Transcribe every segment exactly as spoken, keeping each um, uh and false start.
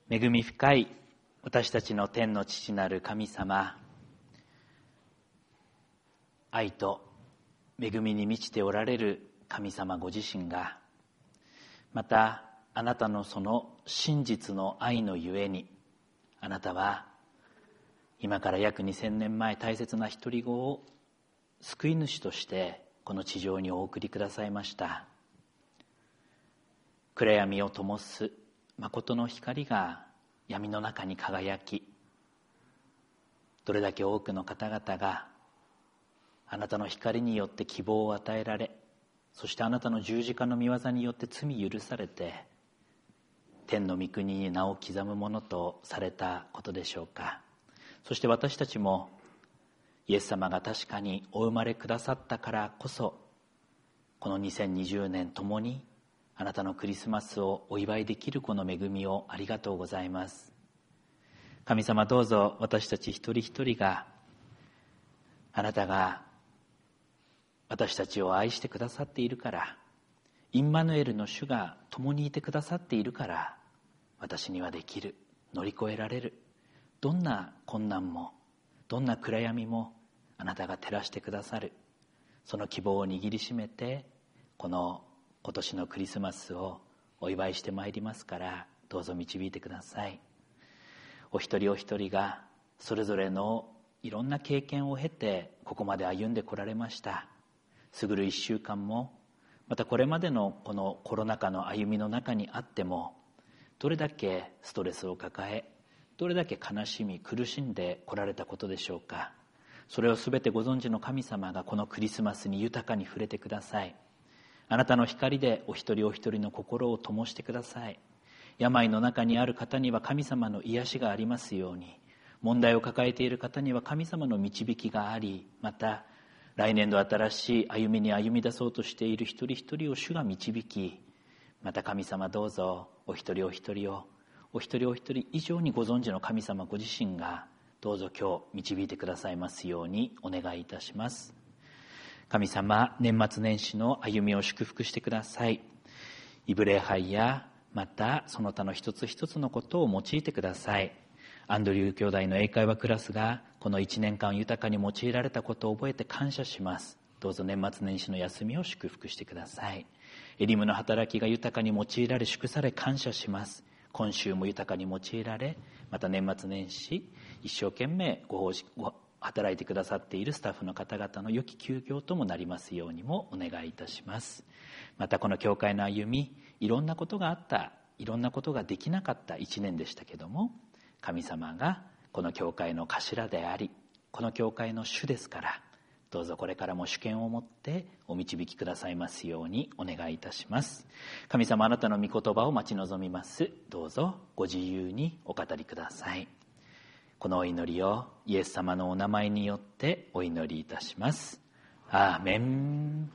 恵み深い私たちの天の父なる神様、愛と恵みに満ちておられる神様ご自身が、またあなたのその真実の愛のゆえに、あなたは今から約にせんねんまえ、大切な独り子を救い主としてこの地上にお送りくださいました。暗闇を灯す誠の光が闇の中に輝き、どれだけ多くの方々があなたの光によって希望を与えられ、そしてあなたの十字架の御業によって罪許されて天の御国に名を刻むものとされたことでしょうか。そして私たちもイエス様が確かにお生まれくださったからこそ、このにせんにじゅうねん共にあなたのクリスマスをお祝いできるこの恵みをありがとうございます。神様、どうぞ私たち一人一人が、あなたが私たちを愛してくださっているから、インマヌエルの主が共にいてくださっているから、私にはできる、乗り越えられる、どんな困難もどんな暗闇もあなたが照らしてくださる、その希望を握りしめてこの今年のクリスマスをお祝いしてまいりますから、どうぞ導いてください。お一人お一人がそれぞれのいろんな経験を経てここまで歩んでこられました。過ぐる一週間も、またこれまでのこのコロナ禍の歩みの中にあっても、どれだけストレスを抱え、どれだけ悲しみ苦しんでこられたことでしょうか。それをすべてご存知の神様がこのクリスマスに豊かに触れてください。あなたの光でお一人お一人の心を灯してください。病の中にある方には神様の癒しがありますように、問題を抱えている方には神様の導きがあり、また来年度新しい歩みに歩み出そうとしている一人一人を主が導き、また神様、どうぞお一人お一人をお一人お一人以上にご存知の神様ご自身が、どうぞ今日導いてくださいますようにお願いいたします。神様、年末年始の歩みを祝福してください。イブ礼拝やまたその他の一つ一つのことを用いてください。アンドリュー兄弟の英会話クラスがこの一年間豊かに用いられたことを覚えて感謝します。どうぞ年末年始の休みを祝福してください。エリムの働きが豊かに用いられ祝され感謝します。今週も豊かに用いられ、また年末年始一生懸命ご奉仕ご働いてくださっているスタッフの方々の良き休業ともなりますようにもお願いいたします。またこの教会の歩み、いろんなことがあった、いろんなことができなかった一年でしたけども、神様がこの教会の頭であり、この教会の主ですから、どうぞこれからも主権を持ってお導きくださいますようにお願いいたします。神様、あなたの御言葉を待ち望みます。どうぞご自由にお語りください。このお祈りをイエス様のお名前によってお祈りいたします。アーメン。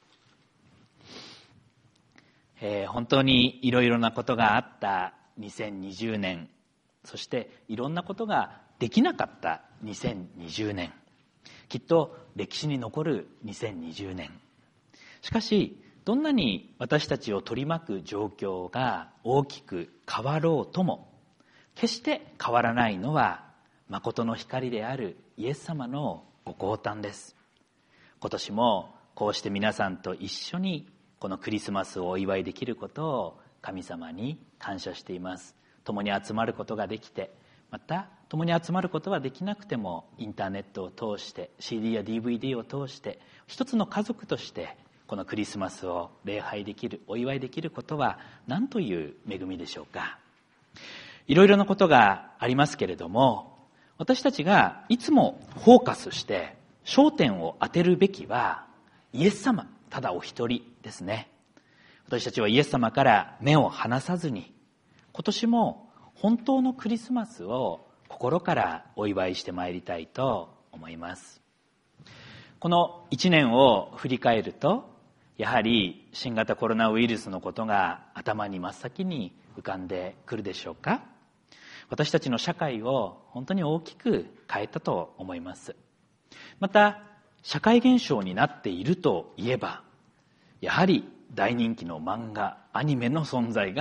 えー、本当にいろいろなことがあったにせんにじゅうねん、そしていろんなことができなかったにせんにじゅうねん、きっと歴史に残るにせんにじゅうねん。しかしどんなに私たちを取り巻く状況が大きく変わろうとも、決して変わらないのは誠の光であるイエス様のご降誕です。今年もこうして皆さんと一緒にこのクリスマスをお祝いできることを神様に感謝しています。共に集まることができて、また共に集まることはできなくてもインターネットを通して シーディー や ディーブイディー を通して一つの家族としてこのクリスマスを礼拝できる、お祝いできることは何という恵みでしょうか。いろいろなことがありますけれども、私たちがいつもフォーカスして焦点を当てるべきはイエス様ただお一人ですね。私たちはイエス様から目を離さずに、今年も本当のクリスマスを心からお祝いしてまいりたいと思います。この一年を振り返ると、やはり新型コロナウイルスのことが頭に真っ先に浮かんでくるでしょうか。私たちの社会を本当に大きく変えたと思います。また社会現象になっているといえば、やはり大人気の漫画、アニメの存在が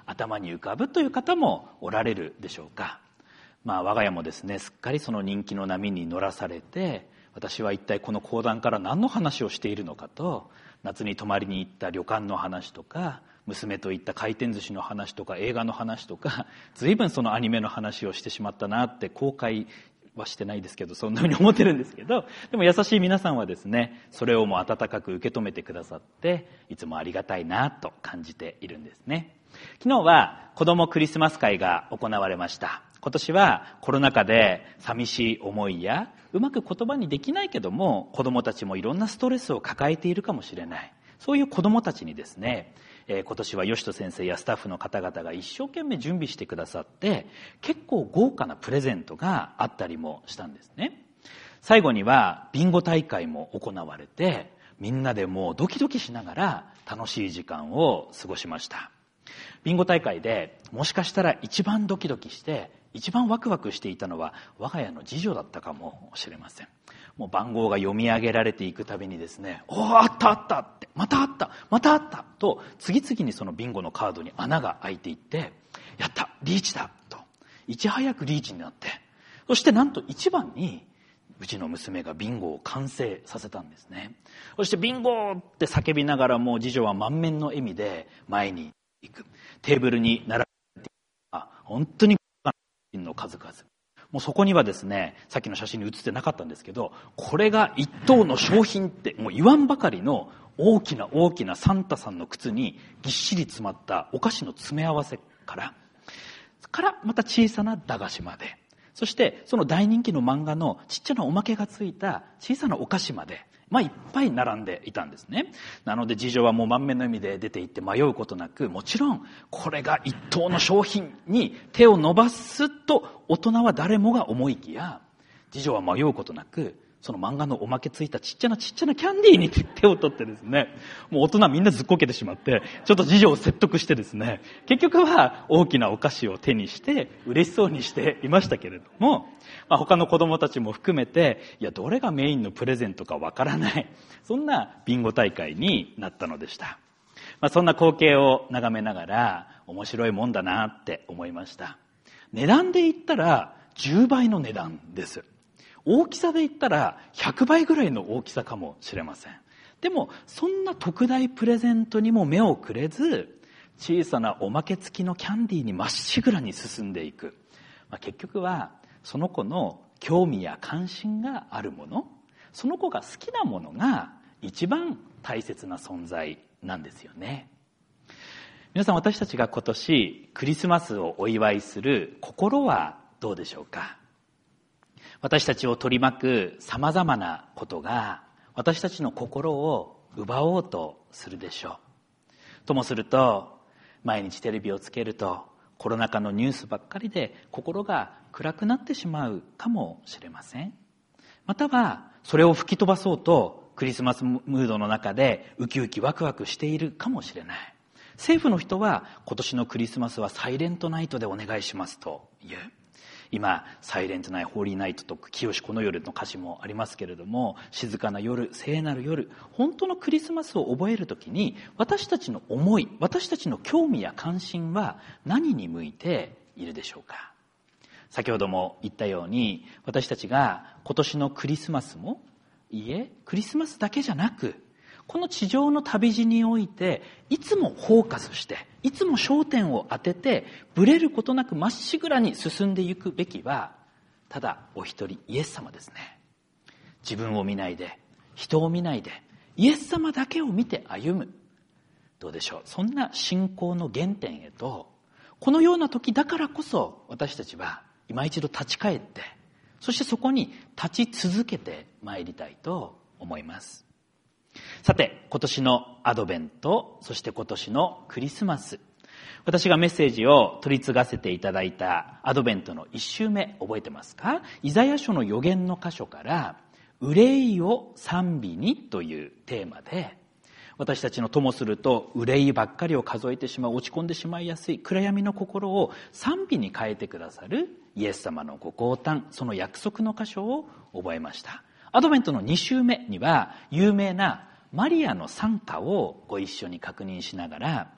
頭に浮かぶという方もおられるでしょうか。まあ我が家もですね、すっかりその人気の波に乗らされて、私は一体この講談から何の話をしているのかと、夏に泊まりに行った旅館の話とか、娘と行った回転寿司の話とか、映画の話とか、随分そのアニメの話をしてしまったなって後悔はしてないですけど、そんなふうに思ってるんですけど、でも優しい皆さんはですね、それをもう温かく受け止めてくださって、いつもありがたいなと感じているんですね。昨日は子どもクリスマス会が行われました。今年はコロナ禍で寂しい思いやうまく言葉にできないけども、子どもたちもいろんなストレスを抱えているかもしれない、そういう子どもたちにですね、えー、今年は吉人先生やスタッフの方々が一生懸命準備してくださって、結構豪華なプレゼントがあったりもしたんですね。最後にはビンゴ大会も行われて、みんなでもうドキドキしながら楽しい時間を過ごしました。ビンゴ大会でもしかしたら一番ドキドキして一番ワクワクしていたのは我が家の次女だったかもしれません。もう番号が読み上げられていくたびにですね、おーあったあったって、またあったまたあったと、次々にそのビンゴのカードに穴が開いていって、やったリーチだと、いち早くリーチになって、そしてなんと一番にうちの娘がビンゴを完成させたんですね。そしてビンゴって叫びながら、もう次女は満面の笑みで前に行く。テーブルに並べて本当にの数々、もうそこにはですね、さっきの写真に写ってなかったんですけど、これが一等の商品ってもう言わんばかりの大きな大きなサンタさんの靴にぎっしり詰まったお菓子の詰め合わせからからまた小さな駄菓子まで、そしてその大人気の漫画のちっちゃなおまけがついた小さなお菓子まで、まあいっぱい並んでいたんですね。なので次女はもう満面の笑みで出て行って迷うことなく、もちろんこれが一等の商品に手を伸ばすと大人は誰もが思いきや、次女は迷うことなくその漫画のおまけついたちっちゃなちっちゃなキャンディーに手を取ってですね、もう大人みんなずっこけてしまって、ちょっと次女を説得してですね、結局は大きなお菓子を手にして嬉しそうにしていましたけれども、まあ、他の子供たちも含めて、いやどれがメインのプレゼントかわからない、そんなビンゴ大会になったのでした。まあ、そんな光景を眺めながら面白いもんだなって思いました。値段で言ったらじゅうばいの値段です。大きさで言ったらひゃくばいぐらいの大きさかもしれません。でもそんな特大プレゼントにも目をくれず、小さなおまけ付きのキャンディーにまっしぐらに進んでいく、まあ、結局はその子の興味や関心があるもの、その子が好きなものが一番大切な存在なんですよね。皆さん、私たちが今年クリスマスをお祝いする心はどうでしょうか。私たちを取り巻くさまざまなことが私たちの心を奪おうとするでしょう。ともすると、毎日テレビをつけるとコロナ禍のニュースばっかりで心が暗くなってしまうかもしれません。またはそれを吹き飛ばそうとクリスマスムードの中でウキウキワクワクしているかもしれない。政府の人は今年のクリスマスはサイレントナイトでお願いしますという。今サイレントナイト、ホーリーナイトと清この夜の歌詞もありますけれども、静かな夜、聖なる夜、本当のクリスマスを覚えるときに私たちの思い、私たちの興味や関心は何に向いているでしょうか。先ほども言ったように、私たちが今年のクリスマスもいいえクリスマスだけじゃなく、この地上の旅路においていつもフォーカスして、いつも焦点を当てて、ブレることなくまっしぐらに進んでいくべきはただお一人イエス様ですね。自分を見ないで、人を見ないで、イエス様だけを見て歩む。どうでしょう。そんな信仰の原点へと、このような時だからこそ私たちは今一度立ち返って、そしてそこに立ち続けてまいりたいと思います。さて、今年のアドベント、そして今年のクリスマス、私がメッセージを取り継がせていただいたアドベントの一週目、覚えてますか？イザヤ書の預言の箇所から、憂いを賛美にというテーマで、私たちのともすると憂いばっかりを数えてしまう、落ち込んでしまいやすい暗闇の心を賛美に変えてくださるイエス様のご降誕、その約束の箇所を覚えました。アドベントのに週目には有名なマリアの賛歌をご一緒に確認しながら、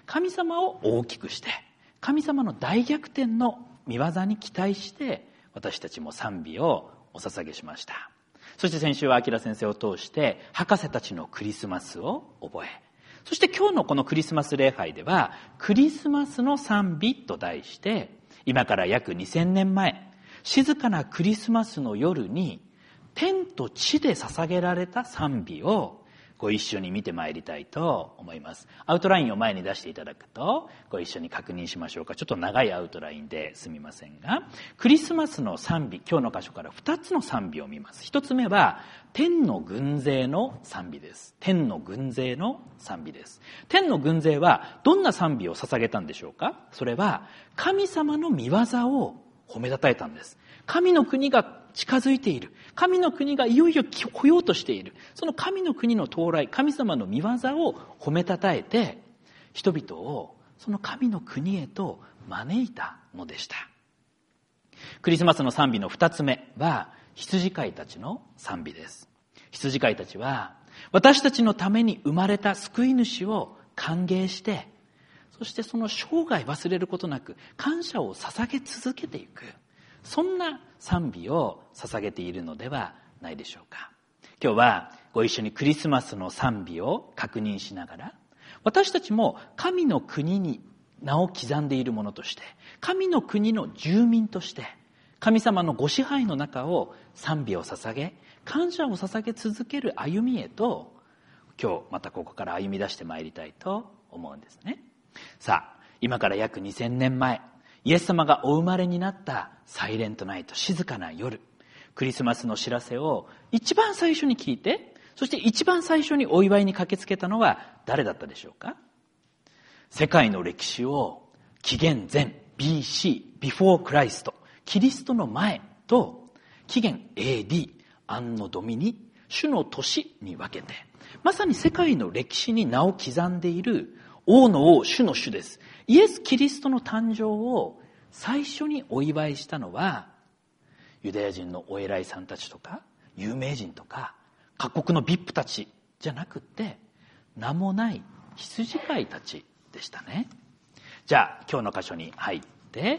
神様を大きくして、神様の大逆転の御業に期待して、私たちも賛美をお捧げしました。そして先週は明先生を通して博士たちのクリスマスを覚え、そして今日のこのクリスマス礼拝ではクリスマスの賛美と題して、今から約にせんねんまえ、静かなクリスマスの夜に天と地で捧げられた賛美をご一緒に見てまいりたいと思います。アウトラインを前に出していただくとご一緒に確認しましょうか。ちょっと長いアウトラインですみませんが、クリスマスの賛美、今日の箇所からふたつの賛美を見ます。ひとつめは天の軍勢の賛美です。天の軍勢の賛美です。天の軍勢はどんな賛美を捧げたんでしょうか。それは神様の御業を褒めたたえたんです。神の国が近づいている。神の国がいよいよ来ようとしている。その神の国の到来、神様の御業を褒めたたえて、人々をその神の国へと招いたのでした。クリスマスの賛美の二つ目は、羊飼いたちの賛美です。羊飼いたちは、私たちのために生まれた救い主を歓迎して、そしてその生涯忘れることなく感謝を捧げ続けていく。そんな賛美を捧げているのではないでしょうか。今日はご一緒にクリスマスの賛美を確認しながら、私たちも神の国に名を刻んでいるものとして、神の国の住民として、神様のご支配の中を賛美を捧げ、感謝を捧げ続ける歩みへと、今日またここから歩み出してまいりたいと思うんですね。さあ、今から約にせんねんまえ、イエス様がお生まれになったサイレントナイト、静かな夜、クリスマスの知らせを一番最初に聞いて、そして一番最初にお祝いに駆けつけたのは誰だったでしょうか。世界の歴史を紀元前 ビーシー、Before Christ、キリストの前と紀元 エーディー、アンノドミニ、主の年に分けて、まさに世界の歴史に名を刻んでいる王の王、主の主です。イエス・キリストの誕生を最初にお祝いしたのは、ユダヤ人のお偉いさんたちとか、有名人とか、各国の ブイアイピー たちじゃなくて、名もない羊飼いたちでしたね。じゃあ、今日の箇所に入って、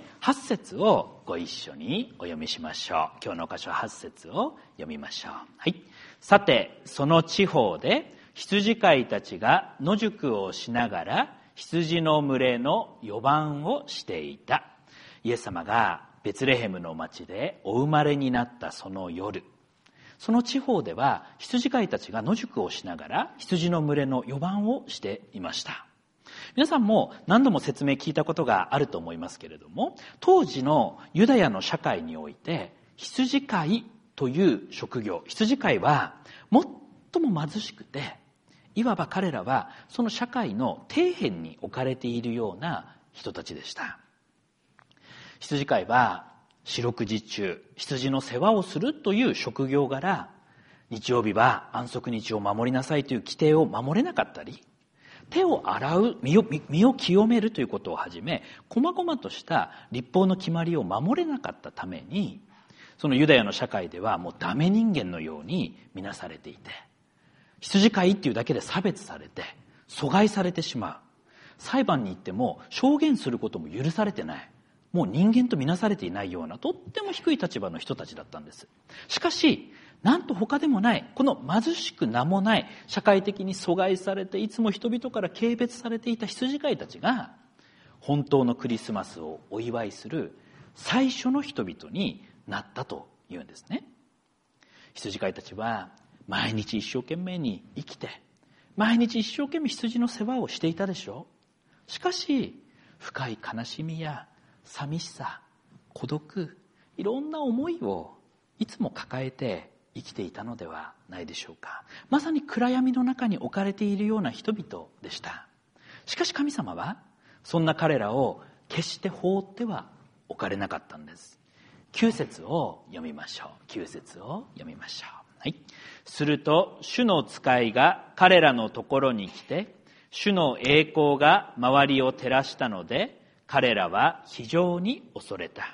はち節をご一緒にお読みしましょう。今日の箇所はち節を読みましょう。はい。さて、その地方で、羊飼いたちが野宿をしながら羊の群れの予番をしていた。イエス様がベツレヘムの町でお生まれになったその夜、その地方では羊飼いたちが野宿をしながら羊の群れの予番をしていました。皆さんも何度も説明聞いたことがあると思いますけれども、当時のユダヤの社会において羊飼いという職業、羊飼いは最も貧しくて、いわば彼らはその社会の底辺に置かれているような人たちでした。羊飼いは四六時中羊の世話をするという職業柄、日曜日は安息日を守りなさいという規定を守れなかったり、手を洗う、身を、身を清めるということをはじめ、細々とした律法の決まりを守れなかったために、そのユダヤの社会ではもうダメ人間のように見なされていて、羊飼いっていうだけで差別されて、阻害されてしまう。裁判に行っても証言することも許されてない。もう人間と見なされていないような、とっても低い立場の人たちだったんです。しかし、なんと他でもない、この貧しく名もない、社会的に阻害されて、いつも人々から軽蔑されていた羊飼いたちが、本当のクリスマスをお祝いする最初の人々になったというんですね。羊飼いたちは、毎日一生懸命に生きて、毎日一生懸命羊の世話をしていたでしょう。しかし、深い悲しみや寂しさ、孤独、いろんな思いをいつも抱えて生きていたのではないでしょうか。まさに暗闇の中に置かれているような人々でした。しかし神様は、そんな彼らを決して放っては置かれなかったんです。きゅう節を読みましょう。きゅう節を読みましょう。はい。すると、主の使いが彼らのところに来て、主の栄光が周りを照らしたので、彼らは非常に恐れた。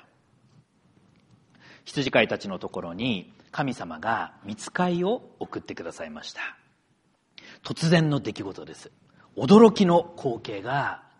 羊飼いたちのところに神様が御使いを送ってくださいました。突然の出来事です。驚きの光景が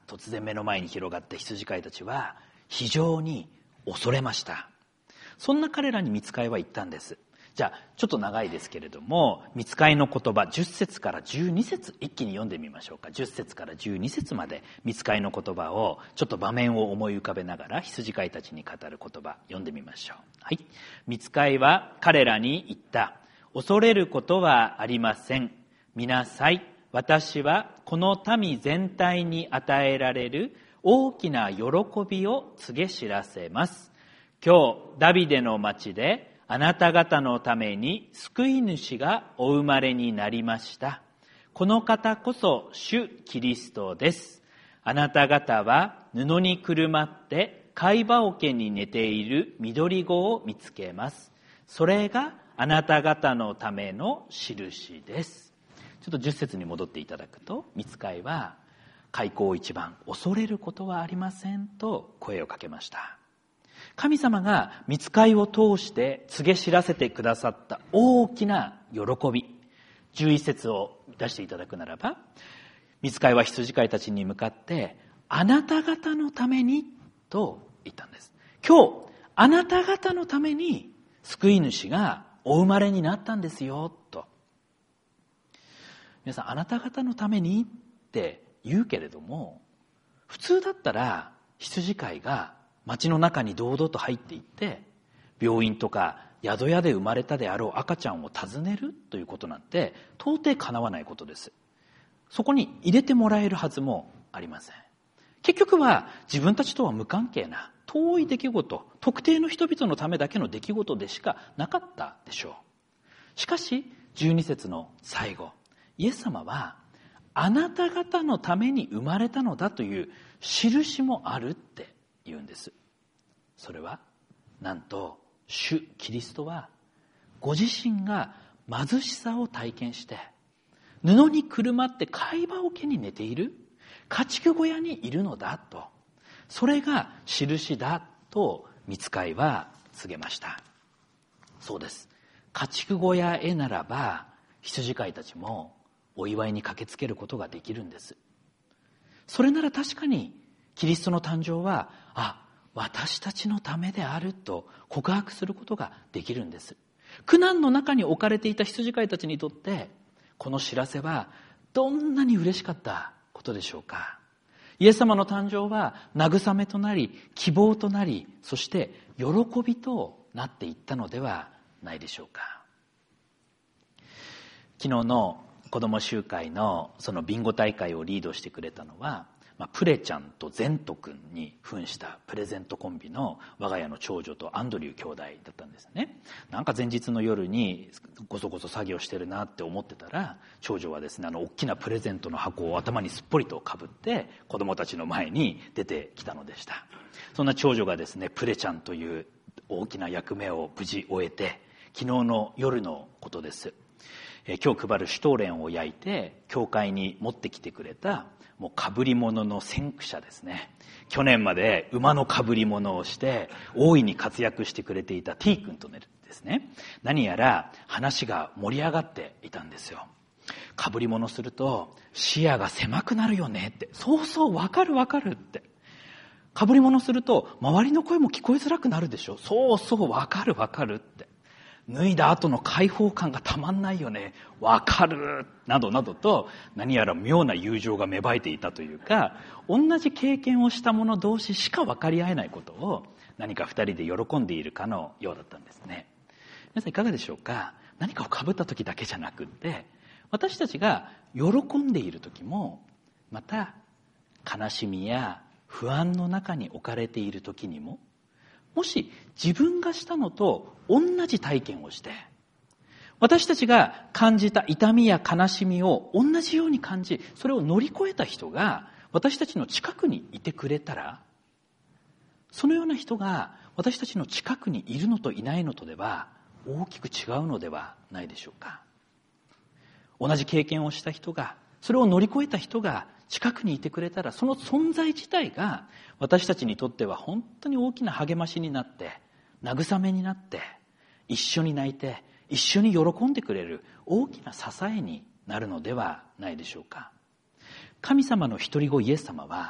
突然目の前に広がった羊飼いたちは非常に恐れました。そんな彼らに御使いは言ったんです。じゃあちょっと長いですけれども、御使いの言葉じゅっ節からじゅうに節一気に読んでみましょうか。じゅっ節からじゅうに節まで御使いの言葉をちょっと場面を思い浮かべながら羊飼いたちに語る言葉読んでみましょう。はい。御使いは彼らに言った。恐れることはありません。見なさい。私はこの民全体に与えられる大きな喜びを告げ知らせます。今日ダビデの町であなた方のために救い主がお生まれになりました。この方こそ主キリストです。あなた方は布にくるまって貝羽桶に寝ている緑子を見つけます。それがあなた方のための印です。ちょっとじゅっ節に戻っていただくと、御使いは開口一番、恐れることはありませんと声をかけました。神様が御使いを通して告げ知らせてくださった大きな喜び。じゅういち節を出していただくならば、御使いは羊飼いたちに向かって、あなた方のためにと言ったんです。今日、あなた方のために救い主がお生まれになったんですよ、と。皆さん、あなた方のためにって言うけれども、普通だったら羊飼いが町の中に堂々と入っていって病院とか宿屋で生まれたであろう赤ちゃんを訪ねるということなんて到底かなわないことです。そこに入れてもらえるはずもありません。結局は自分たちとは無関係な遠い出来事、特定の人々のためだけの出来事でしかなかったでしょう。しかしじゅうに節の最後、イエス様はあなた方のために生まれたのだという印もあるって言うんです。それはなんと主キリストはご自身が貧しさを体験して布にくるまって貝羽桶に寝ている、家畜小屋にいるのだと、それが印だと御使いは告げました。そうです。家畜小屋へならば羊飼いたちもお祝いに駆けつけることができるんです。それなら確かにキリストの誕生は、あ、私たちのためであると告白することができるんです。苦難の中に置かれていた羊飼いたちにとってこの知らせはどんなに嬉しかったことでしょうか。イエス様の誕生は慰めとなり希望となり、そして喜びとなっていったのではないでしょうか。昨日の子ども集会のそのビンゴ大会をリードしてくれたのは、まあ、プレちゃんとゼント君に扮したプレゼントコンビの我が家の長女とアンドリュー兄弟だったんですね。なんか前日の夜にごそごそ作業してるなって思ってたら、長女はですね、あの大きなプレゼントの箱を頭にすっぽりとかぶって子どもたちの前に出てきたのでした。そんな長女がですね、プレちゃんという大きな役目を無事終えて、昨日の夜のことです。え今日配るシュトーレンを焼いて教会に持ってきてくれた、もう被り物の先駆者ですね。去年まで馬の被り物をして大いに活躍してくれていた T 君とですね、何やら話が盛り上がっていたんですよ。被り物すると視野が狭くなるよねって。そうそう、わかるわかるって。被り物すると周りの声も聞こえづらくなるでしょ。そうそう、わかるわかるって。脱いだ後の解放感がたまんないよね、わかるなどなどと、何やら妙な友情が芽生えていたというか、同じ経験をした者同士しか分かり合えないことを何か二人で喜んでいるかのようだったんですね。皆さんいかがでしょうか。何かを被った時だけじゃなくって、私たちが喜んでいる時も、また悲しみや不安の中に置かれている時にも、もし自分がしたのと同じ体験をして、私たちが感じた痛みや悲しみを同じように感じ、それを乗り越えた人が私たちの近くにいてくれたら、そのような人が私たちの近くにいるのといないのとでは大きく違うのではないでしょうか。同じ経験をした人が、それを乗り越えた人が近くにいてくれたら、その存在自体が私たちにとっては本当に大きな励ましになって、慰めになって、一緒に泣いて一緒に喜んでくれる大きな支えになるのではないでしょうか。神様の一人子イエス様は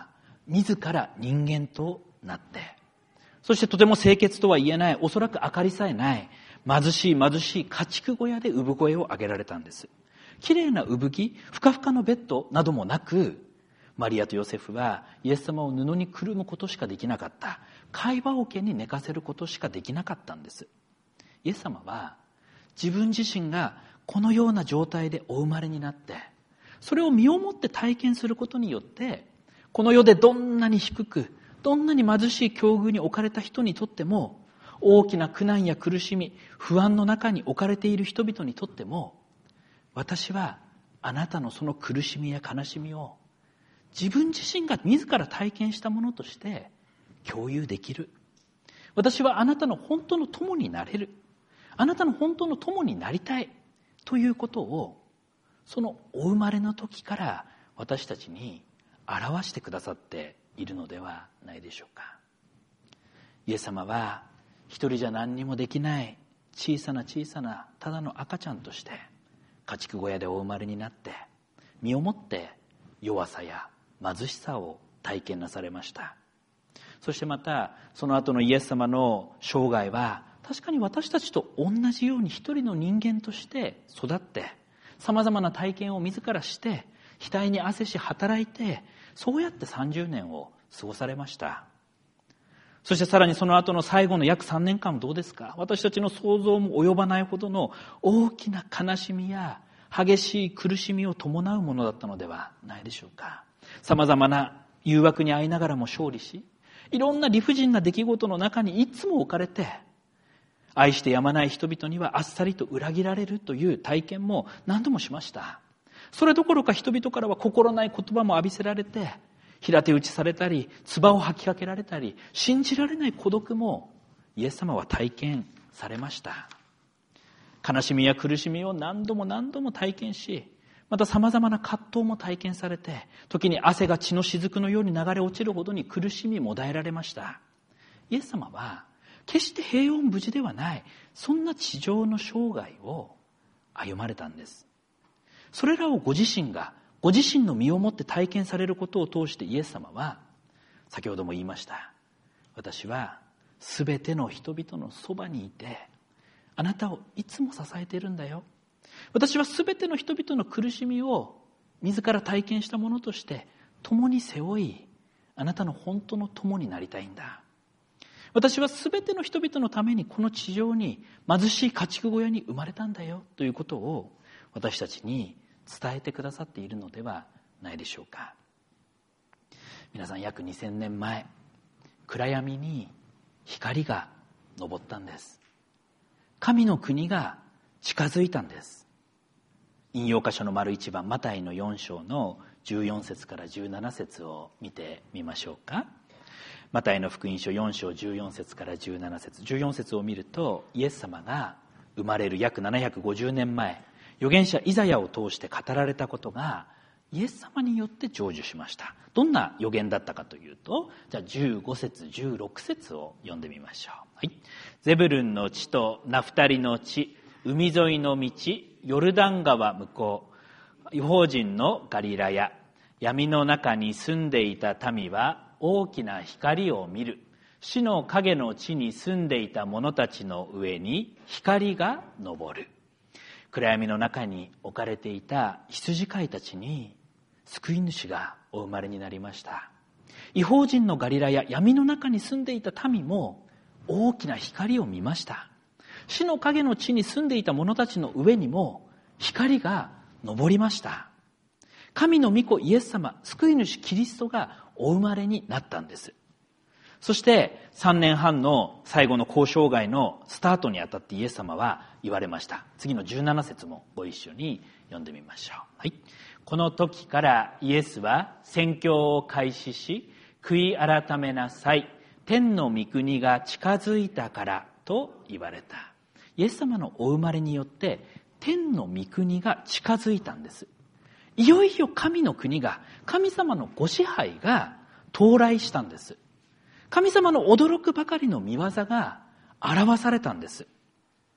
自ら人間となって、そしてとても清潔とは言えない、おそらく明かりさえない貧しい貧しい家畜小屋で産声を上げられたんです。きれいな産着、ふかふかのベッドなどもなく、マリアとヨセフはイエス様を布にくるむことしかできなかった。貝羽桶に寝かせることしかできなかったんです。イエス様は自分自身がこのような状態でお生まれになって、それを身をもって体験することによって、この世でどんなに低く、どんなに貧しい境遇に置かれた人にとっても、大きな苦難や苦しみ、不安の中に置かれている人々にとっても、私はあなたのその苦しみや悲しみを自分自身が自ら体験したものとして共有できる。私はあなたの本当の友になれる。あなたの本当の友になりたいということを、そのお生まれの時から私たちに表してくださっているのではないでしょうか。イエス様は一人じゃ何にもできない小さな小さなただの赤ちゃんとして家畜小屋でお生まれになって、身をもって弱さや貧しさを体験なされました。そしてまたその後のイエス様の生涯は、確かに私たちと同じように一人の人間として育って、さまざまな体験を自らして、額に汗し働いて、そうやってさんじゅうねんを過ごされました。そしてさらにその後の最後の約さんねんかんもどうですか。私たちの想像も及ばないほどの大きな悲しみや激しい苦しみを伴うものだったのではないでしょうか。さまざまな誘惑に遭いながらも勝利し、いろんな理不尽な出来事の中にいつも置かれて、愛してやまない人々にはあっさりと裏切られるという体験も何度もしました。それどころか人々からは心ない言葉も浴びせられて、平手打ちされたり、唾を吐きかけられたり、信じられない孤独もイエス様は体験されました。悲しみや苦しみを何度も何度も体験し、また様々な葛藤も体験されて、時に汗が血の雫のように流れ落ちるほどに苦しみもだえられました。イエス様は決して平穏無事ではない、そんな地上の生涯を歩まれたんです。それらをご自身がご自身の身をもって体験されることを通して、イエス様は先ほども言いました。私はすべての人々のそばにいて、あなたをいつも支えているんだよ。私はすべての人々の苦しみを自ら体験したものとして共に背負い、あなたの本当の友になりたいんだ。私はすべての人々のためにこの地上に貧しい家畜小屋に生まれたんだよということを私たちに伝えてくださっているのではないでしょうか。皆さん、約にせんねんまえ、暗闇に光が昇ったんです。神の国が近づいたんです。引用箇所の丸一番、マタイのよん章のじゅうよん節からじゅうなな節を見てみましょうか。マタイの福音書よん章じゅうよん節からじゅうなな節、じゅうよん節を見ると、イエス様が生まれる約ななひゃくごじゅうねんまえ、預言者イザヤを通して語られたことがイエス様によって成就しました。どんな預言だったかというと、じゃあじゅうご節じゅうろく節を読んでみましょう。はい。ゼブルンの地とナフタリの地、海沿いの道、ヨルダン川向こう、異邦人のガリラヤ、闇の中に住んでいた民は大きな光を見る。死の影の地に住んでいた者たちの上に光が昇る。暗闇の中に置かれていた羊飼いたちに救い主がお生まれになりました。異邦人のガリラや闇の中に住んでいた民も大きな光を見ました。死の影の地に住んでいた者たちの上にも光が昇りました。神の御子イエス様、救い主キリストがお生まれになったんです。そしてさんねんはんの最後の交渉外のスタートにあたってイエス様は言われました。次のじゅうなな節もご一緒に読んでみましょう。はい。この時からイエスは宣教を開始し、悔い改めなさい、天の御国が近づいたからと言われた。イエス様のお生まれによって天の御国が近づいたんです。いよいよ神の国が、神様のご支配が到来したんです。神様の驚くばかりの御業が表されたんです。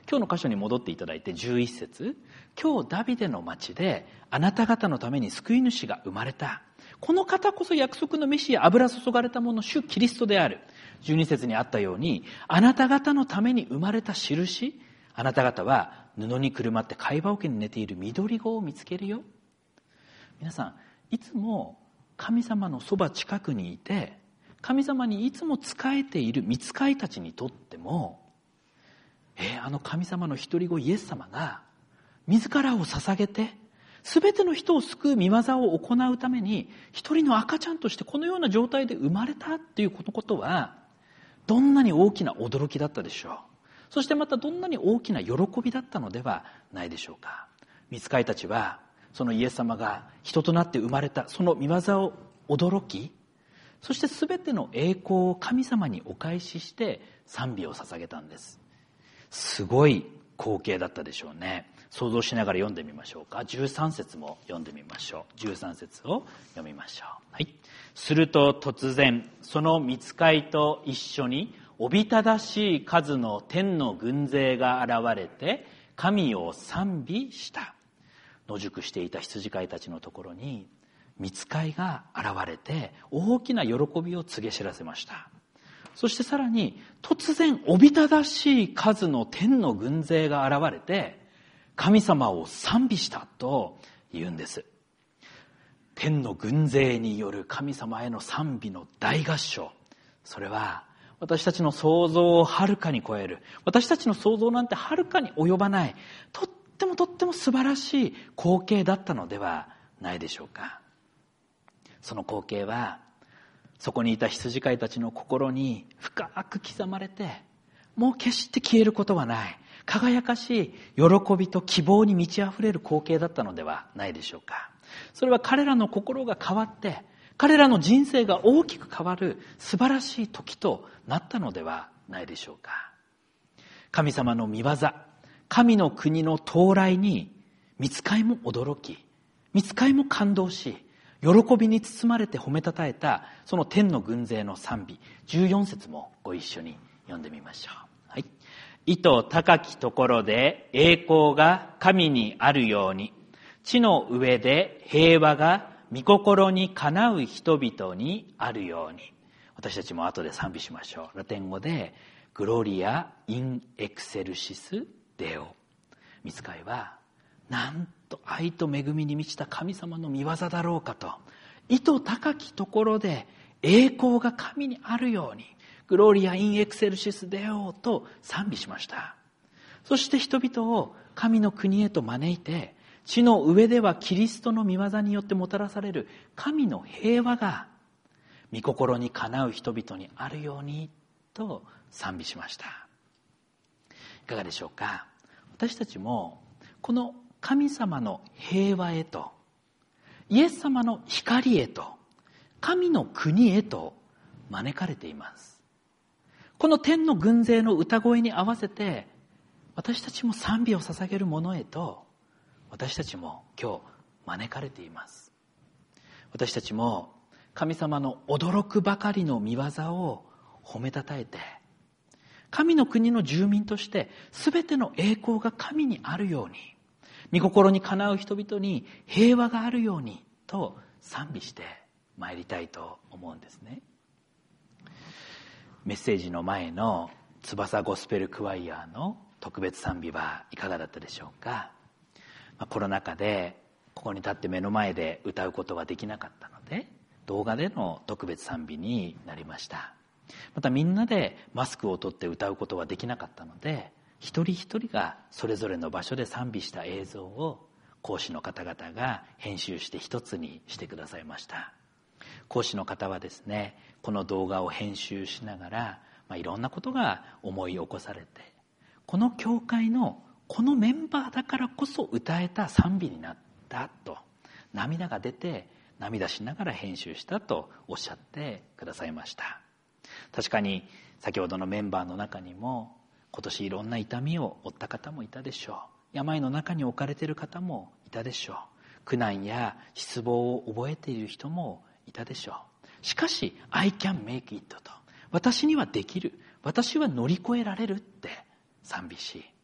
今日の箇所に戻っていただいてじゅういっ節、今日ダビデの町であなた方のために救い主が生まれた。この方こそ約束のメシア、油注がれたもの、主キリストである。じゅうに節にあったように、あなた方のために生まれた印、あなた方は布にくるまって貝羽桶に寝ている緑子を見つけるよ。皆さん、いつも神様のそば近くにいて、神様にいつも仕えている御使いたちにとっても、えー、あの神様の一人子イエス様が自らを捧げてすべての人を救う御業を行うために一人の赤ちゃんとしてこのような状態で生まれたっていうこのことはどんなに大きな驚きだったでしょう。そしてまたどんなに大きな喜びだったのではないでしょうか。御使いたちはそのイエス様が人となって生まれたその御業を驚き、そしてすべての栄光を神様にお返しして賛美を捧げたんです。すごい光景だったでしょうね。想像しながら読んでみましょうか。じゅうさん節も読んでみましょう。じゅうさん節を読みましょう。はい。すると突然その御使いと一緒におびただしい数の天の軍勢が現れて神を賛美した。野宿していた羊飼いたちのところに御使いが現れて大きな喜びを告げ知らせました。そしてさらに突然おびただしい数の天の軍勢が現れて神様を賛美したと言うんです。天の軍勢による神様への賛美の大合唱、それは私たちの想像をはるかに超える、私たちの想像なんてはるかに及ばない、とってもとっても素晴らしい光景だったのではないでしょうか。その光景はそこにいた羊飼いたちの心に深く刻まれて、もう決して消えることはない輝かしい喜びと希望に満ち溢れる光景だったのではないでしょうか。それは彼らの心が変わって彼らの人生が大きく変わる素晴らしい時となったのではないでしょうか。神様の御業、神の国の到来に御使いも驚き、御使いも感動し、喜びに包まれて褒めたたえたその天の軍勢の賛美、じゅうよん節もご一緒に読んでみましょう。はい。意図高きところで栄光が神にあるように、地の上で平和が御心にかなう人々にあるように。私たちも後で賛美しましょう。ラテン語でグロリア・イン・エクセルシス・デオ。御使いはなんと愛と恵みに満ちた神様の御業だろうかと、意図高きところで栄光が神にあるように、グロリア・イン・エクセルシス・デオと賛美しました。そして人々を神の国へと招いて、地の上ではキリストの御業によってもたらされる神の平和が御心にかなう人々にあるようにと賛美しました。いかがでしょうか。私たちもこの神様の平和へと、イエス様の光へと、神の国へと招かれています。この天の軍勢の歌声に合わせて私たちも賛美を捧げるものへと、私たちも今日招かれています。私たちも神様の驚くばかりの御業を褒めたたえて、神の国の住民として全ての栄光が神にあるように、御心にかなう人々に平和があるようにと賛美してまいりたいと思うんですね。メッセージの前の翼ゴスペルクワイヤーの特別賛美はいかがだったでしょうか。コロナ禍でここに立って目の前で歌うことはできなかったので、動画での特別賛美になりました。またみんなでマスクを取って歌うことはできなかったので、一人一人がそれぞれの場所で賛美した映像を講師の方々が編集して一つにしてくださいました。講師の方はですね、この動画を編集しながら、まあ、いろんなことが思い起こされて、この教会のこのメンバーだからこそ歌えた賛美になったと、涙が出て涙しながら編集したとおっしゃってくださいました。確かに先ほどのメンバーの中にも今年いろんな痛みを負った方もいたでしょう。病の中に置かれている方もいたでしょう。苦難や失望を覚えている人もいたでしょう。しかし I can make it と、私にはできる、私は乗り越えられるって賛美し、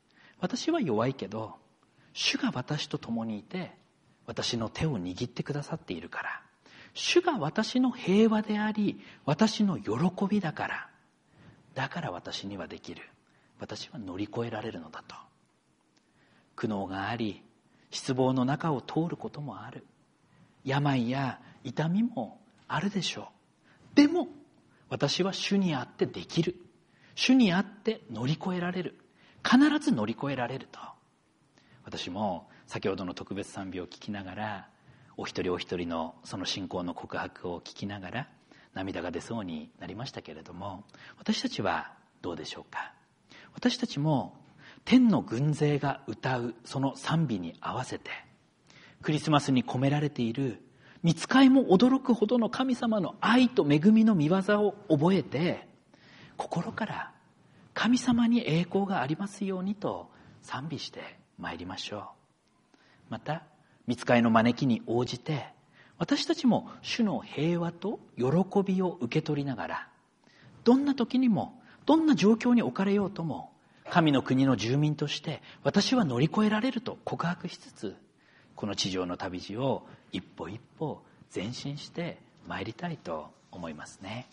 私は弱いけど主が私と共にいて私の手を握ってくださっているから、主が私の平和であり私の喜びだから、だから私にはできる、私は乗り越えられるのだと。苦悩があり失望の中を通ることもある、病や痛みもあるでしょう。でも私は主にあってできる、主にあって乗り越えられる、必ず乗り越えられると。私も先ほどの特別賛美を聞きながら、お一人お一人のその信仰の告白を聞きながら涙が出そうになりましたけれども、私たちはどうでしょうか。私たちも天の軍勢が歌うその賛美に合わせて、クリスマスに込められている御使いも驚くほどの神様の愛と恵みの御業を覚えて、心から神様に栄光がありますようにと賛美してまいりましょう。また御使いの招きに応じて、私たちも主の平和と喜びを受け取りながら、どんな時にもどんな状況に置かれようとも神の国の住民として私は乗り越えられると告白しつつ、この地上の旅路を一歩一歩前進して参りたいと思いますね。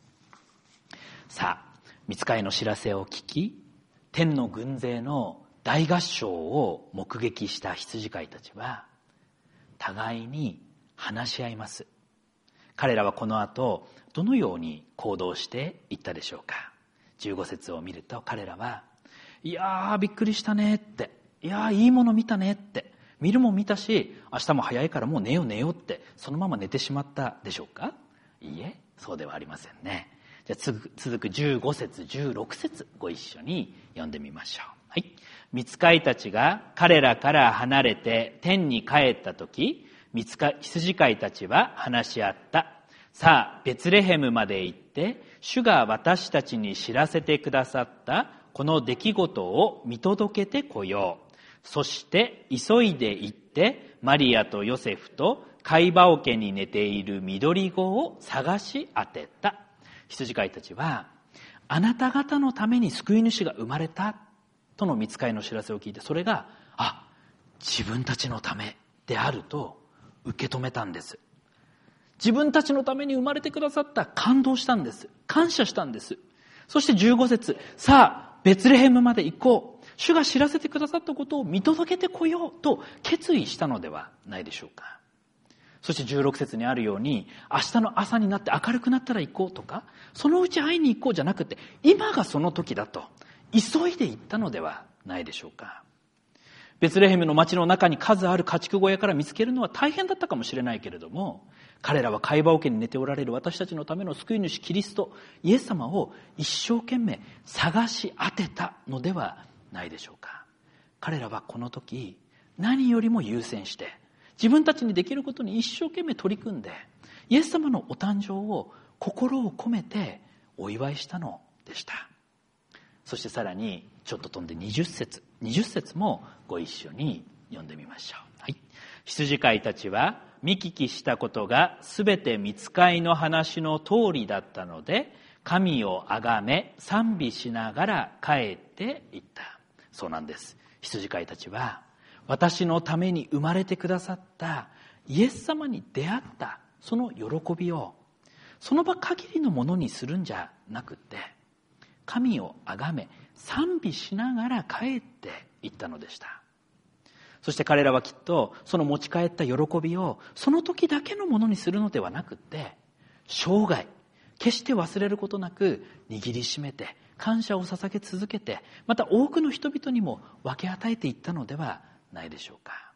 さあ、御使いの知らせを聞き、天の軍勢の大合唱を目撃した羊飼いたちは互いに話し合います。彼らはこの後どのように行動していったでしょうか。じゅうご節を見ると、彼らは、いやーびっくりしたねって、いやーいいもの見たねって、見るも見たし明日も早いからもう寝よう寝ようって、そのまま寝てしまったでしょうか。いいえ、そうではありませんね。じゃあ続く、続くじゅうご節じゅうろく節ご一緒に読んでみましょう。はい。御使いたちが彼らから離れて天に帰った時、御使い羊飼いたちは話し合った。さあベツレヘムまで行って主が私たちに知らせてくださったこの出来事を見届けてこよう。そして急いで行ってマリアとヨセフと貝羽桶に寝ている緑子を探し当てた。羊飼いたちは、あなた方のために救い主が生まれたとの御使いの知らせを聞いて、それがあ自分たちのためであると受け止めたんです。自分たちのために生まれてくださった、感動したんです。感謝したんです。そしてじゅうご節、さあベツレヘムまで行こう、主が知らせてくださったことを見届けてこようと決意したのではないでしょうか。そしてじゅうろく節にあるように、明日の朝になって明るくなったら行こうとか、そのうち会いに行こうじゃなくて、今がその時だと急いで行ったのではないでしょうか。ベツレヘムの町の中に数ある家畜小屋から見つけるのは大変だったかもしれないけれども、彼らは貝羽桶に寝ておられる私たちのための救い主キリストイエス様を一生懸命探し当てたのではないでしょうか。彼らはこの時何よりも優先して自分たちにできることに一生懸命取り組んで、イエス様のお誕生を心を込めてお祝いしたのでした。そしてさらにちょっと飛んでにじゅう節にじゅう節もご一緒に読んでみましょう。はい。羊飼いたちは見聞きしたことがすべて御使いの話の通りだったので、神をあがめ賛美しながら帰っていった。そうなんです。羊飼いたちは私のために生まれてくださったイエス様に出会ったその喜びをその場限りのものにするんじゃなくて、神をあがめ賛美しながら帰っていったのでした。そして彼らはきっとその持ち帰った喜びをその時だけのものにするのではなくて、生涯決して忘れることなく握りしめて感謝を捧げ続けて、また多くの人々にも分け与えていったのではないでしょうか。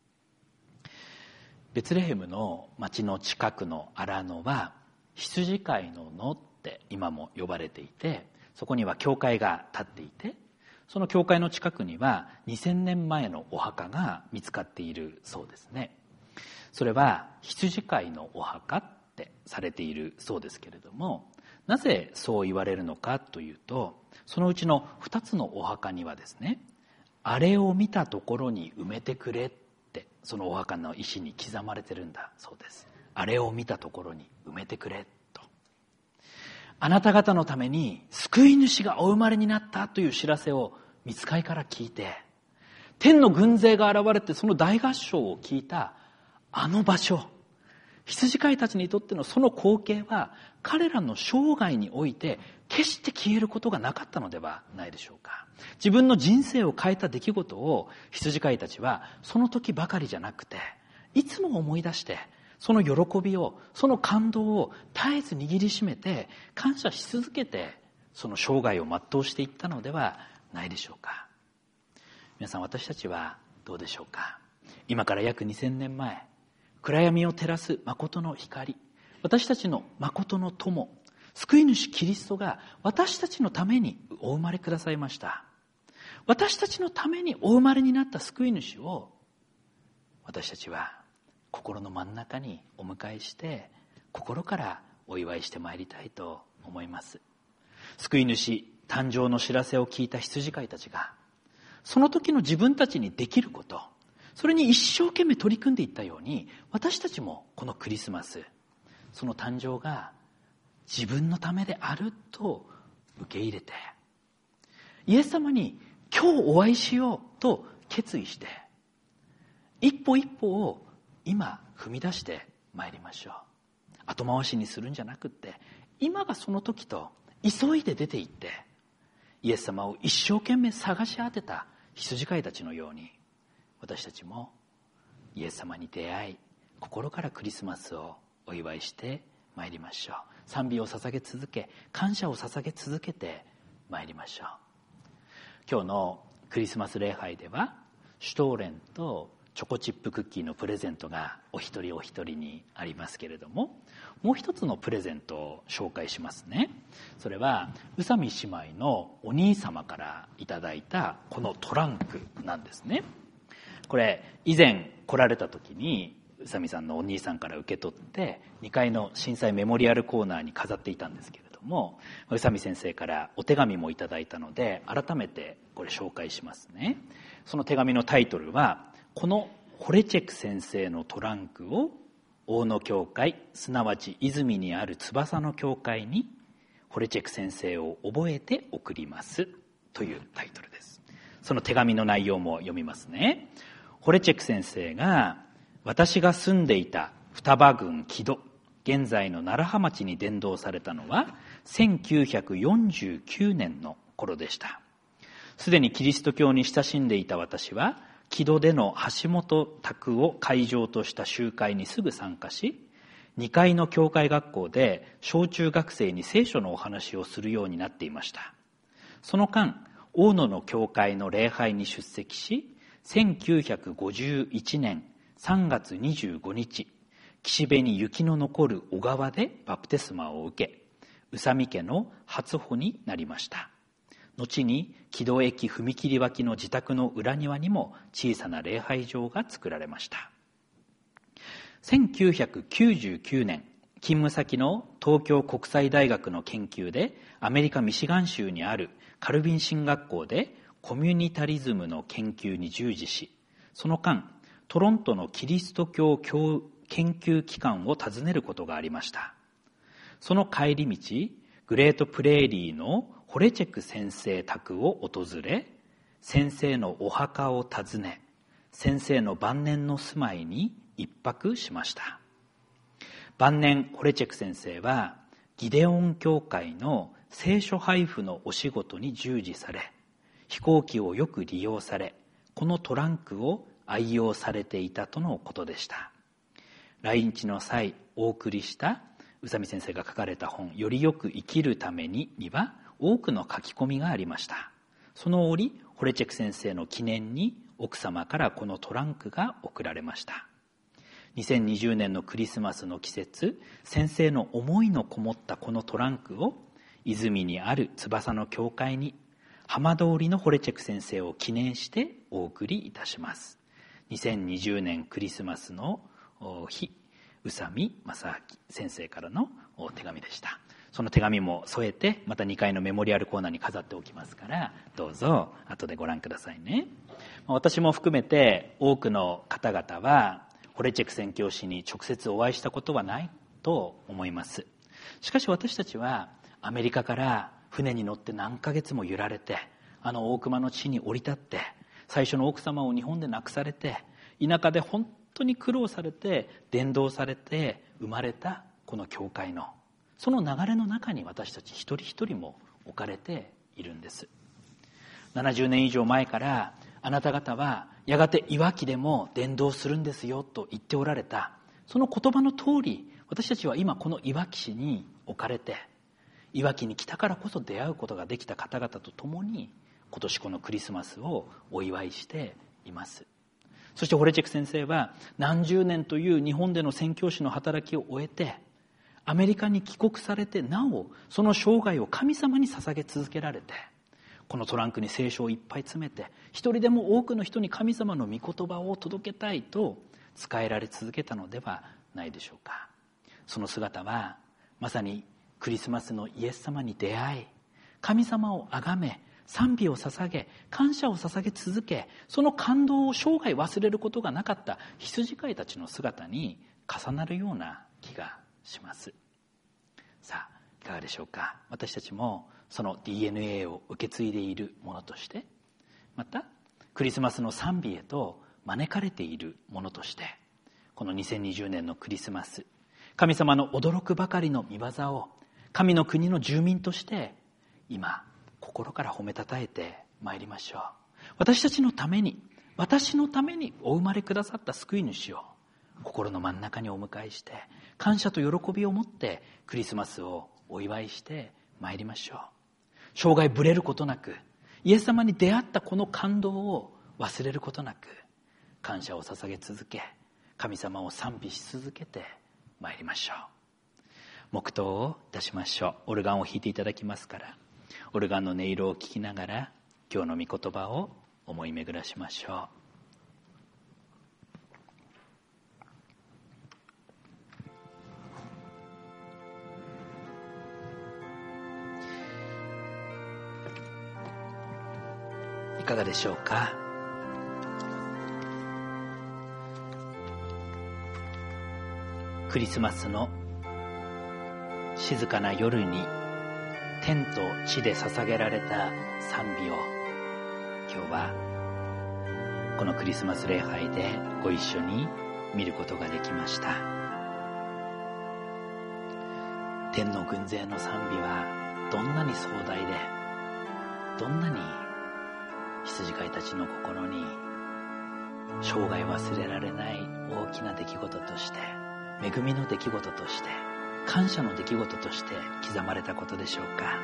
ベツレヘムの町の近くの荒野は羊飼いの野って今も呼ばれていて、そこには教会が建っていて、その教会の近くにはにせんねんまえのお墓が見つかっているそうですね。それは羊飼いのお墓ってされているそうですけれども、なぜそう言われるのかというと、そのうちのふたつのお墓にはですね、あれを見たところに埋めてくれってそのお墓の石に刻まれてるんだそうです。あれを見たところに埋めてくれと。あなた方のために救い主がお生まれになったという知らせを御使いから聞いて、 天の軍勢が現れてその大合唱を聞いたあの場所、羊飼いたちにとってのその光景は彼らの生涯において決して消えることがなかったのではないでしょうか。自分の人生を変えた出来事を羊飼いたちはその時ばかりじゃなくていつも思い出して、その喜びを、その感動を絶えず握りしめて感謝し続けて、その生涯を全うしていったのではないでしょうか。皆さん、私たちはどうでしょうか。今から約にせんねんまえ、暗闇を照らす誠の光、私たちの誠の友、救い主キリストが私たちのためにお生まれくださいました。私たちのためにお生まれになった救い主を私たちは心の真ん中にお迎えして心からお祝いしてまいりたいと思います。救い主誕生の知らせを聞いた羊飼いたちがその時の自分たちにできること、それに一生懸命取り組んでいったように、私たちもこのクリスマス、その誕生が自分のためであると受け入れて、イエス様に今日お会いしようと決意して、一歩一歩を今踏み出してまいりましょう。後回しにするんじゃなくって、今がその時と急いで出て行って、イエス様を一生懸命探し当てた羊飼いたちのように、私たちもイエス様に出会い、心からクリスマスをお祝いしてまいりましょう。賛美を捧げ続け、感謝を捧げ続けてまいりましょう。今日のクリスマス礼拝ではシュトーレンとチョコチップクッキーのプレゼントがお一人お一人にありますけれども、もう一つのプレゼントを紹介しますね。それは宇佐美姉妹のお兄様からいただいたこのトランクなんですね。これ以前来られた時に宇佐美さんのお兄さんから受け取ってにかいの震災メモリアルコーナーに飾っていたんですけれども、宇佐美先生からお手紙もいただいたので改めてこれ紹介しますね。その手紙のタイトルは、このホレチェク先生のトランクを大野教会、すなわち泉にある翼の教会にホレチェク先生を覚えて送りますというタイトルです。その手紙の内容も読みますね。ホレチェク先生が私が住んでいた双葉郡木戸、現在の楢葉町に伝道されたのはせんきゅうひゃくよんじゅうきゅうねんの頃でした。すでにキリスト教に親しんでいた私は木戸での橋本宅を会場とした集会にすぐ参加し、にかいの教会学校で小中学生に聖書のお話をするようになっていました。その間、大野の教会の礼拝に出席し、せんきゅうひゃくごじゅういちねんさんがつにじゅうごにち、岸辺に雪の残る小川でバプテスマを受け、宇佐美家の初歩になりました。後に木戸駅踏切脇の自宅の裏庭にも小さな礼拝場が作られました。せんきゅうひゃくきゅうじゅうきゅうねん、勤務先の東京国際大学の研究でアメリカミシガン州にあるカルビン神学校でコミュニタリズムの研究に従事し、その間トロントのキリスト教研究機関を訪ねることがありました。その帰り道、グレートプレーリーのホレチェク先生宅を訪れ、先生のお墓を訪ね、先生の晩年の住まいに一泊しました。晩年、ホレチェク先生はギデオン教会の聖書配布のお仕事に従事され、飛行機をよく利用され、このトランクを愛用されていたとのことでした。来日の際お送りした宇佐美先生が書かれた本、よりよく生きるためにには多くの書き込みがありました。その折、ホレチェク先生の記念に奥様からこのトランクが贈られました。にせんにじゅうねんのクリスマスの季節、先生の思いのこもったこのトランクを泉にある翼の教会に浜通りのホレチェク先生を記念してお送りいたします。にせんにじゅうねんクリスマスの日、宇佐美正明先生からの手紙でした。その手紙も添えてまたにかいのメモリアルコーナーに飾っておきますから、どうぞ後でご覧くださいね。私も含めて多くの方々はホレチェク宣教師に直接お会いしたことはないと思います。しかし私たちはアメリカから船に乗って何ヶ月も揺られて、あの大熊の地に降り立って、 最初の奥様を日本で亡くされて、田舎で本当に苦労されて伝道されて生まれたこの教会のその流れの中に私たち一人一人も置かれているんです。ななじゅうねん以上前から、あなた方はやがていわきでも伝道するんですよと言っておられた、その言葉の通り、私たちは今このいわき市に置かれて、いわきに来たからこそ出会うことができた方々と共に、今年このクリスマスをお祝いしています。そしてホレチェク先生は何十年という日本での宣教師の働きを終えて、アメリカに帰国されて、なおその生涯を神様に捧げ続けられて、このトランクに聖書をいっぱい詰めて、一人でも多くの人に神様の御言葉を届けたいと伝えられ続けたのではないでしょうか。その姿はまさにクリスマスのイエス様に出会い、神様をあがめ、賛美を捧げ、感謝を捧げ続け、その感動を生涯忘れることがなかった羊飼いたちの姿に重なるような気がします。さあ、いかがでしょうか。私たちもその ディーエヌエー を受け継いでいるものとして、またクリスマスの賛美へと招かれているものとして、このにせんにじゅうねんのクリスマス、神様の驚くばかりの御業を神の国の住民として今心から褒めたたえてまいりましょう。私たちのために、私のためにお生まれくださった救い主を心の真ん中にお迎えして、感謝と喜びを持ってクリスマスをお祝いしてまいりましょう。生涯ぶれることなく、イエス様に出会ったこの感動を忘れることなく、感謝を捧げ続け、神様を賛美し続けてまいりましょう。黙祷をいたしましょう。オルガンを弾いていただきますから、オルガンの音色を聞きながら今日の御言葉を思い巡らしましょう。いかがでしょうか。クリスマスの静かな夜に天と地で捧げられた賛美を、今日はこのクリスマス礼拝でご一緒に見ることができました。天の軍勢の賛美はどんなに壮大で、どんなに羊飼いたちの心に生涯忘れられない大きな出来事として、恵みの出来事として、感謝の出来事として刻まれたことでしょうか。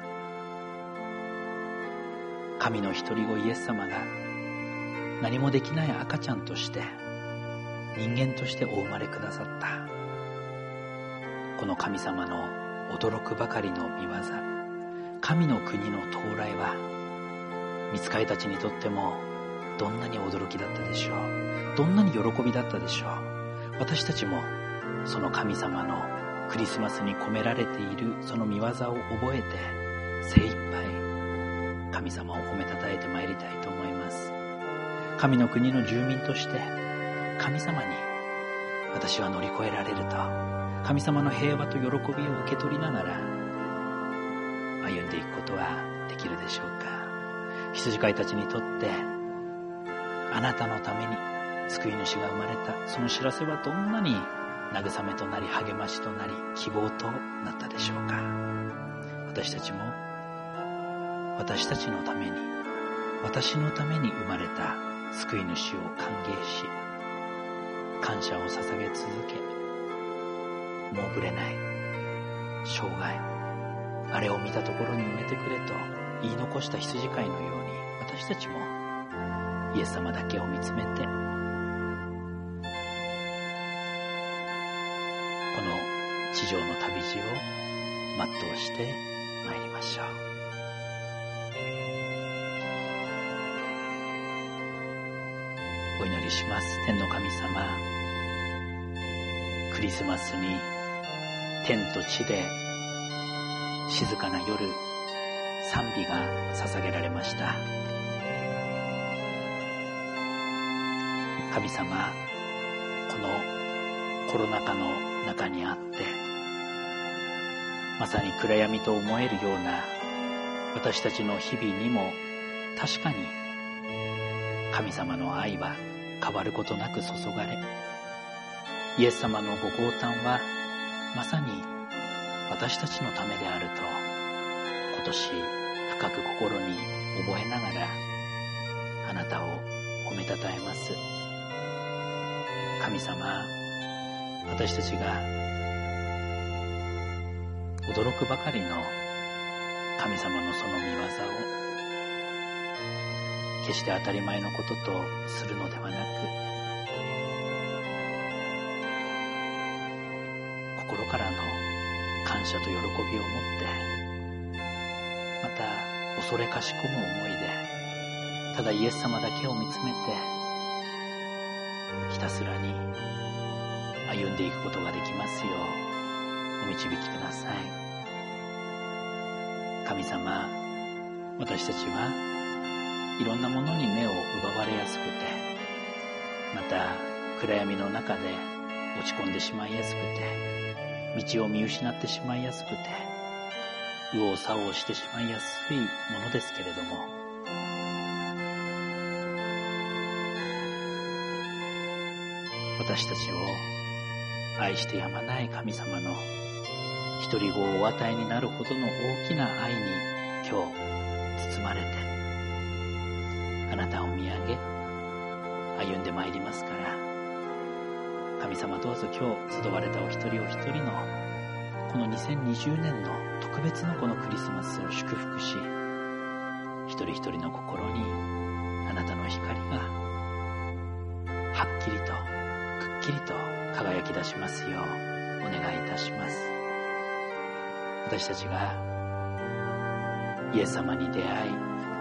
神の一人子イエス様が何もできない赤ちゃんとして人間としてお生まれくださった、この神様の驚くばかりの御業、神の国の到来は御使いたちにとってもどんなに驚きだったでしょう。どんなに喜びだったでしょう。私たちもその神様のクリスマスに込められているその御業を覚えて、精一杯神様を褒めたたえてまいりたいと思います。神の国の住民として神様に私は乗り越えられると、神様の平和と喜びを受け取りながら歩んでいくことはできるでしょうか。羊飼いたちにとってあなたのために救い主が生まれた、その知らせはどんなに慰めとなり励ましとなり希望となったでしょうか。私たちも私たちのために、私のために生まれた救い主を歓迎し、感謝を捧げ続け、もうぶれない生涯、あれを見たところに埋めてくれと言い残した羊飼いのように、私たちもイエス様だけを見つめて、この地上の旅路を全うしてまいりましょう。お祈りします。天の神様、クリスマスに天と地で静かな夜、賛美が捧げられました。神様、このコロナ禍の中にあって、まさに暗闇と思えるような私たちの日々にも、確かに神様の愛は変わることなく注がれ、イエス様のご降誕はまさに私たちのためであると今年深く心に覚えながらあなたを褒めたたえます。神様、私たちが驚くばかりの神様のその御業を決して当たり前のこととするのではなく、心からの感謝と喜びを持って、また恐れかしこむ思いでただイエス様だけを見つめてひたすらに歩んでいくことができますようお導きください。神様、私たちはいろんなものに目を奪われやすくて、また暗闇の中で落ち込んでしまいやすくて、道を見失ってしまいやすくて、右往左往してしまいやすいものですけれども、私たちを愛してやまない神様の一人子をお与えになるほどの大きな愛に今日包まれて、あなたを見上げ歩んでまいりますから、神様どうぞ今日集われたお一人お一人のこのにせんにじゅうねんの特別のこのクリスマスを祝福し、一人一人の心にあなたの光がはっきりとくっきりと輝き出しますようお願いいたします。私たちがイエス様に出会い、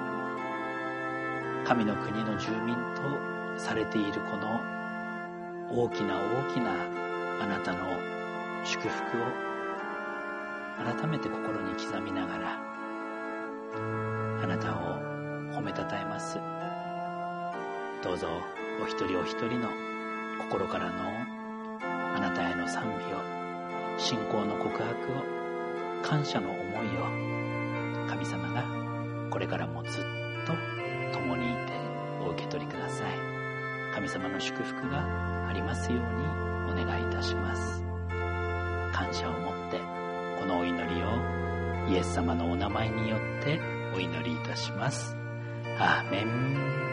神の国の住民とされているこの大きな大きなあなたの祝福を改めて心に刻みながらあなたを褒めたたえます。どうぞお一人お一人の心からのあなたへの賛美を、信仰の告白を、感謝の思いを神様がこれからもずっと共にいてお受け取りください。神様の祝福がありますようにお願いいたします。感謝を持ってこのお祈りをイエス様のお名前によってお祈りいたします。アーメン。